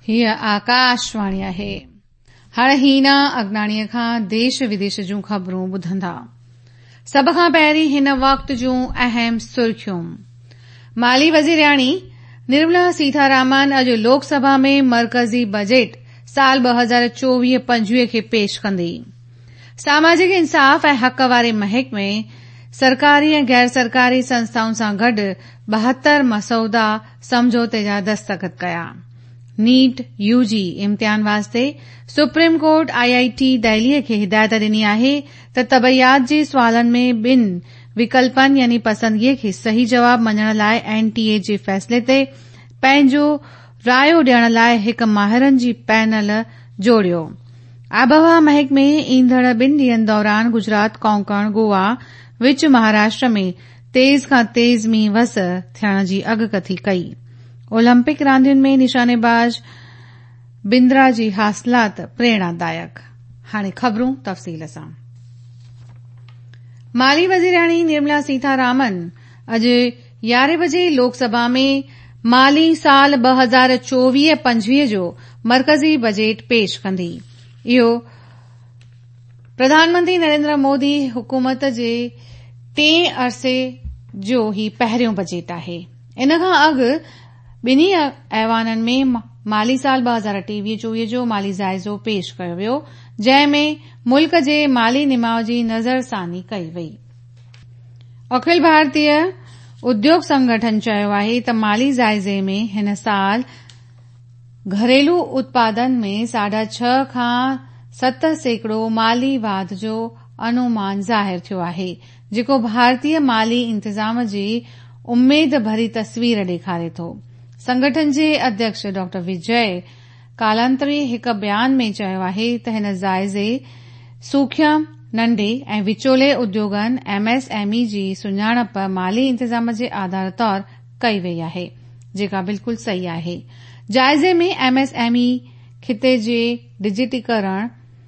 हीअ आकाशवाणी आहे। हाणे हीना अगनाणीअ खां देश विदेश जूं ख़बरूं ॿुधंदा। सभ खां पहिरीं हिन वक़्त जूं अहम सुर्खियूं। माली वज़ीराणी निर्मला सीतारामन अॼु लोकसभा में मरकज़ी बजट साल 2024-25 खे पेश कंदी। सामाजिक इंसाफ़ ऐं हक़ वारे महकमे सरकारी ऐं गैर सरकारी संस्थाउनि सां गॾु 72 मसौदा समझौते जा दस्तख़त कया। नीट यूजी इम्तिहान वास्ते सुप्रीम कोर्ट IIT दिल्लीअ खे हिदायत ॾिनी आहे त तबैयात जे सुवालनि में ॿिनि विकल्पनि यानी पसंदगीअ खे सही जवाब मञण लाइ NTA जे फ़ैसिले ते पंहिंजो रायो ॾियण लाइ हिक माहिरनि जी पैनल जोड़ियो। आबहवा महकमे ईंदड़ 2 ॾींहनि दौरान गुजरात, कोंकण, गोवा, विच महाराष्ट्र में तेज़ खां तेज़ मींहुं वस थियण जी अॻकथी कई। ओलंपिक रांदियुनि में निशानेबाज बिंद्रा जी हासिलात प्रेरणादायक। हाणे ख़बरूं तफ़सील सां। माली वज़ीराणी निर्मला सीतारामन अॼु 11 बजे लोकसभा में माली साल 2024-25 जो मरकज़ी बजट पेश कंदी। इहो प्रधानमंत्री नरेंद्र मोदी हुकूमत जे 3 अरसे जो ही पहिरियों बजट आहे। इन खां अॻु ॿिन्ही ऐवाननि में माली साल 2023-24 जो माली जाइज़ो पेश कयो वियो, जंहिं में मुल्क जे माली निमाउ जी नज़रसानी कई वई। अखिल भारतीय उद्योग संगठन चयो आहे त माली जाइज़े में हिन साल घरेलू उत्पादन में 6.5 खां 7% माली वाध जो अनुमान ज़ाहिर थियो आहे, जेको भारतीय माली इंतज़ाम जी उम्मीद भरी तस्वीर ॾेखारे थो। संगठन जे अध्यक्ष डॉ विजय कालांतरे हिक बयान में चयो आहे त हिन जाइज़े सूक्ष्म, नंढे ऐं विचोले उद्योगनि MSME जी सुञाणप माली इंतज़ाम जे आधार तौर कई वई आहे, जेका बिल्कुल सही आहे। जाइज़े में MSME खिते जे डिजिटीकरण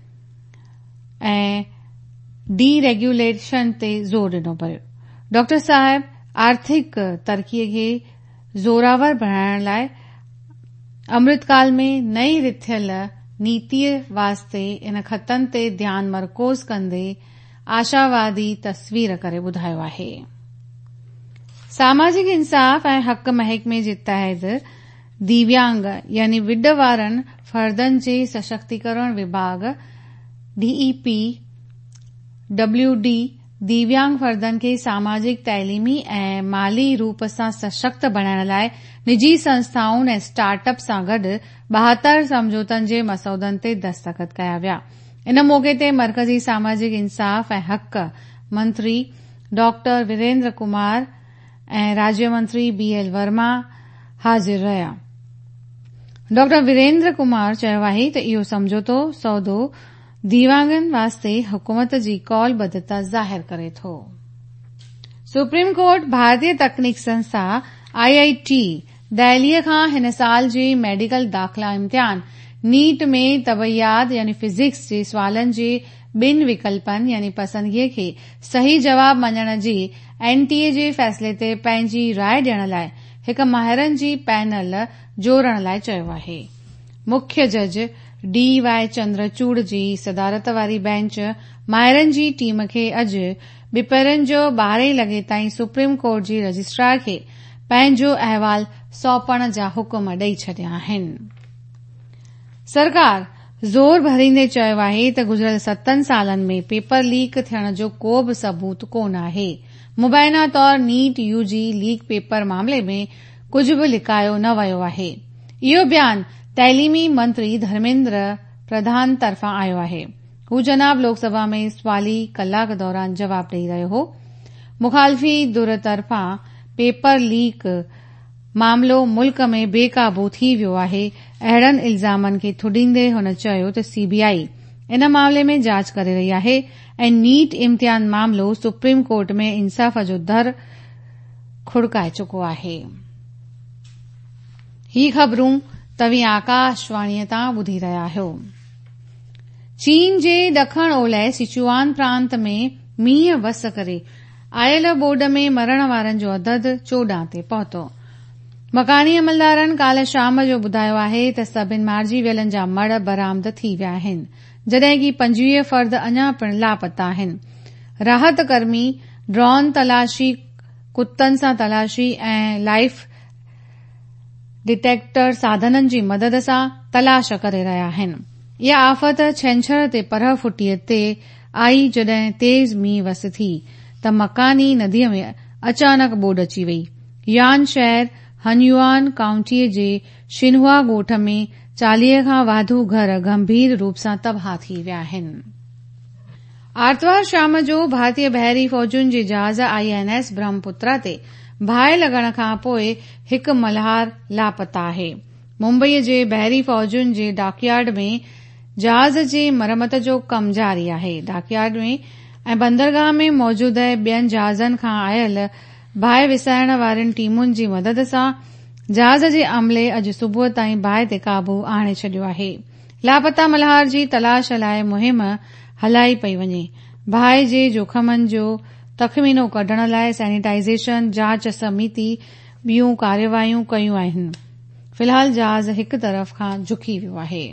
ऐं डीरेग्युलेशन ते ज़ोर ॾिनो पियो। डॉक्टर साहिब आर्थिक तरक़ीअ खे ज़ोरावर बणाइण लाइ अमृतकाल में नई रिथियल नीतीअ वास्ते इन ख़तनि ते ध्यान मरकोज़ कंदे आशावादी तस्वीर करे ॿुधायो आहे। सामाजिक इंसाफ़ ऐं हक़ महकमे जे तहत दिव्यांग यानी विड वारनि फर्दनि जे सशक्तीकरण विभाग DEP WD दिव्यांग फर्दनि खे सामाजिक, तैलीमी ऐं माली रूप सां सशक्त बणाइण लाइ निजी संस्थाउनि ऐं स्टार्टअप सां गॾु 72 समझौतनि जे मसौदनि ते दस्तख़त कया विया। इन मौके ते मरकज़ी सामाजिक इंसाफ़ ऐं हक़ मंत्री डॉक्टर वीरेन्द्र कुमार ऐं राज्य मंत्री BL वर्मा हाज़िर रहिया। डॉक्टर वीरेन्द्र कुमार चयो आहे त इहो समझौतो सौदो दिव्यांगनि वास्ते हुकूमत जी कौलबद्धता ज़ाहिर करे थो। सुप्रीम कोर्ट भारतीय तकनीक संस्था IIT दिल्लीअ खां हिन साल जी मेडिकल दाख़िला इम्तिहान नीट में तबैयात यानी फिजिक्स जे सुवालनि जे 2 विकल्पनि यानी पसंदगीअ खे सही जवाब मञण जी NTA जे फ़ैसिले ते पंहिंजी राय ॾियण लाइ हिक माहिरनि जी पैनल जोड़ण लाइ चयो आहे। मुख्य जज DY चंद्रचूड़ जी सदारत वारी बेंच माहिरनि जी टीम खे अॼु ॿिपरनि जो 12 लॻे ताईं सुप्रीम कोर्ट जी रजिस्ट्रार खे पंहिंजो अहवाल सौंपण जा हुकुम ॾेई छॾिया आहिनि। सरकार ज़ोर भरींदे चयो आहे त गुज़िरियल 7 सालनि में पेपर लीक थियण जो को बि सबूत कोन आहे। मुबैना तौर नीट UG लीक पेपर मामले में कुझु बि लिकायो न वियो आहे। इहो बयान तैलीमी मंत्री धर्मेंद्र प्रधान तरफ़ां आयो आहे। हू जनाब लोकसभा में सवाली कलाक दौरान जवाब ॾेई रहियो हो। मुखालफ़ी धुर तरफ़ां पेपर लीक मामलो मुल्क में बेकाबू थी वियो आहे। अहिड़नि इल्ज़ामनि खे थुॾींदे हुन चयो त CBI इन मामले में जांच करे रही आहे ऐं नीट इम्तिहान मामलो सुप्रीम कोर्ट में इंसाफ़ जो दर खुड़काए चुको आहे। ही ख़बरूं तव्हीं आकाशवाणीअ तां ॿुधी रहिया आहियो। चीन जे ॾखण ओलह सिचुआन प्रांत में मींहुं वस करे आयल ॿोॾ में मरण वारनि जो अदद 14 ते पहुतो। मकानी अमलदारनि काल्ह शाम जो ॿुधायो आहे त सभिनी मारिजी वियलनि जा मड़ बरामद थी विया आहिनि, जॾहिं कि 25 फर्द अञा पिण लापता आहिनि। राहत कर्मी ड्रोन तलाशी, कुत्तनि सां तलाशी ऐं लाइफ डिटेक्टर साधननि जी मदद सां तलाश करे रहिया आहिनि। इहा आफ़त छंछर ते परह फुटीअ ते आई जॾहिं तेज़ मींहुं वस थी त मकानी नदीअ में अचानक ॿोॾ अची वई। यान शहर हन्युआन काउंटीअ जे शिन्हुआ ॻोठ में 40 खां वाधू घर गंभीर रूप सां तबाह थी विया आहिनि। आर्तवार शाम जो भारतीय बहरी फौजुनि जे जहाज़ INS ब्रह्मपुत्रा ते बाहि लॻण खां पोइ हिकु मल्हार लापता आहे। मुंबईअ जे बहरी फौजुनि जे डॉकयार्ड में जहाज़ जे मरमत जो कमु जारी आहे। डॉकयार्ड में ऐं बंदरगाह में मौजूद ॿियनि जहाज़नि खां आयल बाहि विसाइण वारियुनि टीमुनि जी मदद सां जहाज़ जे अमले अॼु सुबुह ताईं बाहि ते काबू आणे छॾियो आहे। लापता मल्हार जी तलाश लाइ मुहिम हलाई पई वञे। बाहि जे जोखमनि जो तख़मीनो कढण लाइ सैनिटाइज़ेशन, जांच समिति ॿियूं कार्यवाहियूं कयूं आहिनि। फिलहाल जहाज़ हिक तरफ़ खां झुकी वियो आहे।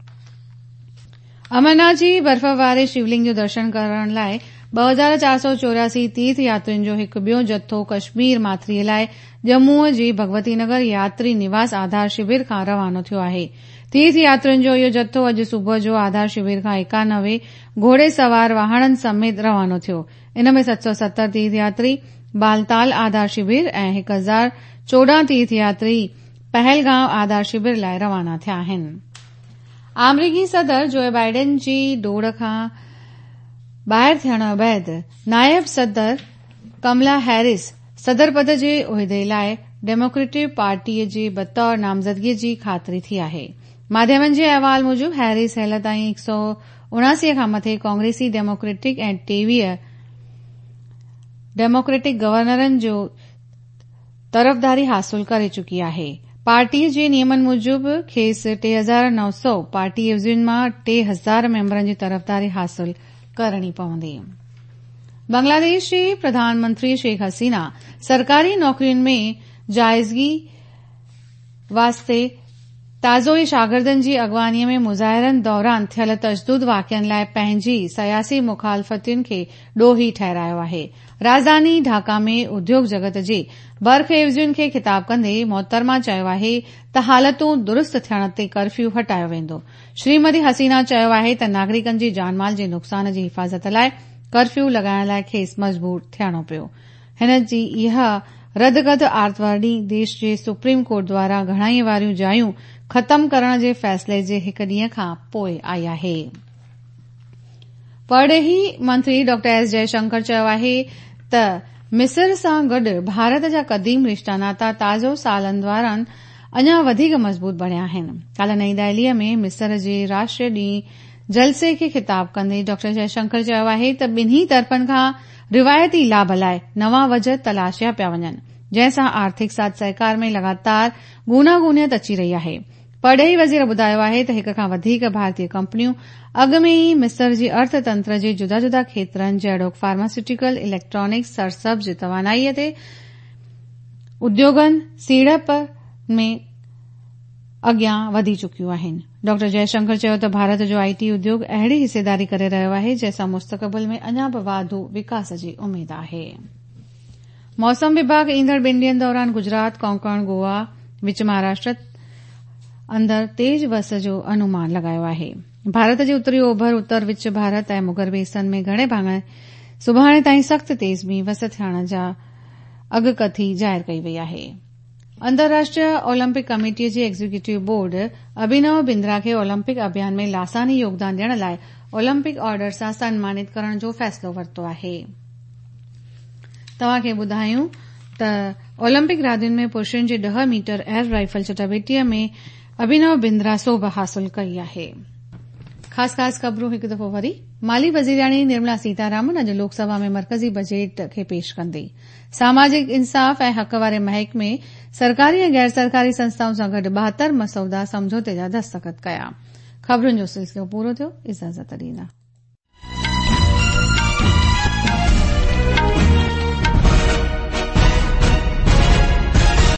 अमरनाथ जी बर्फ वारे शिवलिंग जो दर्शन करण लाइ 2484 तीर्थ यात्रियुनि जो हिकु ॿियो जत्थो कश्मीर माथिरीअ लाइ जम्मूअ जे भगवती नगर यात्री निवास आधार शिविर खां रवानो थियो आहे। तीर्थ यात्रियुनि जो इहो जत्थो अॼु सुबुह जो आधार शिविर खां 91 घोड़े सवार वाहननि समेत रवानो थियो। इन में 770 तीर्थ यात्री बालताल आधार शिविर ऐं 1014 तीर्थ यात्री पहलगांव आधार शिविर लाइ रवाना थिया आहिनि। अमरीकी सदर जो बाइडेन जी डोड़ खां ॿाहिरि थियण बैदि नायब सदर कमला हैरिस सदर पद जे उहिदे लाइ डेमोक्रेटिक पार्टीअ जे बतौर नामज़दगीअ जी ख़ातिरी थी आहे। माध्यमनि जे अहवाल मूजिबि हैरिस हेल ताईं 179 खां मथे कांग्रेसी डेमोक्रेटिक ऐं 23 डेमोक्रेटिक गवर्नरनि जो तरफ़दारी हासिल करे चुकी आहे। पार्टीअ जे नियमनि मूजिबि खेसि 3900 पार्टी एवज़ियुनि मां 3000 मेंबरनि जी तरफ़दारी हासिल करणी पवंदी। बांग्लादेश जी प्रधानमंत्री शेख हसीना सरकारी नौकरियुनि में जाइज़गी वास्ते ताज़ोई शागिर्दनि जी अॻवानीअ में मुज़ाहिरनि दौरान थियल तशदुद वाक़िअनि लाइ पंहिंजी सयासी मुखालफ़तियुनि खे ॾोही ठहिरायो आहे। राजधानी ढाका में उद्योग जगत जे बर्क़ एवज़ियुनि खे ख़िताब कंदे मोहतरमा चयो आहे त हालतूं दुरुस्त थियण ते कर्फ्यू हटायो वेंदो। श्रीमती हसीना चयो आहे त नागरिकनि जी जानमाल जे नुक़सान जी हिफ़ाज़त लाइ कर्फ्यू लॻाइण लाइ खेसि मजबूर थियणो पियो। हिन जी इहा रदगद आर्तवार ॾींहुं देश जे सुप्रीम कोर्ट द्वारा घणाईअ वारियूं जायूं ख़तम करण जे फ़ैसिले जे हिक ॾींहं खां पोइ आई आहे। परडेही मंत्री डॉ एस जयशंकर चयो आहे त मिस्र सां गॾु भारत जा क़दीम रिश्ता नाता ताज़ो सालनि दौरान अञा वधीक मज़बूत बणिया आहिनि। काल्ह नईं दिल्लीअ में मिस्र जे राष्ट्रीय ॾींहुं जलसे खे ख़िताब कंदे डॉ जयशंकर चयो आहे त ॿिन्ही तरफ़नि खां रिवायती लाभ लाइ नवां वजह तलाशिया पिया वञनि, जंहिंसां आर्थिक साथ सहकार में लगातार गूनागूनियत अची रही आहे। परडेही वज़ीर ॿुधायो आहे त हिक खां वधीक भारतीय कंपनियूं अॻु में ई मिस्र जी अर्थतंत्र जे जुदा जुदा खेत्रनि जहिड़ोक फार्मास्यूटिकल, इलेक्ट्रॉनिक्स, सरसब्ज, तवानाईअ ते उद्योगनि सीड़प में अॻियां वधी चुकियूं आहिनि। डॉ जयशंकर चयो त भारत जो IT उद्योग अहिड़ी हिसेदारी करे रहियो आहे जंहिंसां मुस्तक़बिल में अञा बि वाधू विकास जी उमेद आहे। मौसम विभाग ईंदड़ 2 ॾींहनि दौरान गुजरात, कोंकण, गोवा, विच महाराष्ट्र अंदर तेज वस जो अनुमान लगायो आहे। भारत जे उत्तरी ओभर, उत्तर विच भारत ऐं मुगरबी हिस्सनि में घणे भाङे सुभाणे ताईं सख़्त तेज़ मींहुं वस थियण जा अॻकथी ज़ाहिर कई वई आहे। अंतर्राष्ट्रीय ओलंपिक कमेटीअ जे एग्ज़ीक्यूटिव बोर्ड अभिनव बिंद्रा खे ओलंपिक अभियान में लासानी योगदान ॾियण लाइ ओलंपिक ऑर्डर सां सन्मानित करण जो फ़ैसिलो वरितो आहे। तव्हां खे ॿुधायूं त ओलंपिक रांदियुनि में पुरुषनि जे 10 मीटर एयर राइफल चटाभेटीअ में अभिनव बिंद्रा सोभ हासिल कई आहे। ख़ासि ख़बरूं हिकु दफ़ो वरी। माली वज़ीराणी निर्मला सीतारामन अॼु लोकसभा में मरकज़ी बजट खे पेश कंदी। सामाजिक इंसाफ़ ऐं हक़ वारे महकमे सरकारी ऐं गैर सरकारी संस्थाउनि सां गॾु 72 मसौदा समझौते जा दस्तख़त कया। ख़बरुनि जो सिलसिलो पूरो थियो। इजाज़त ॾींदा।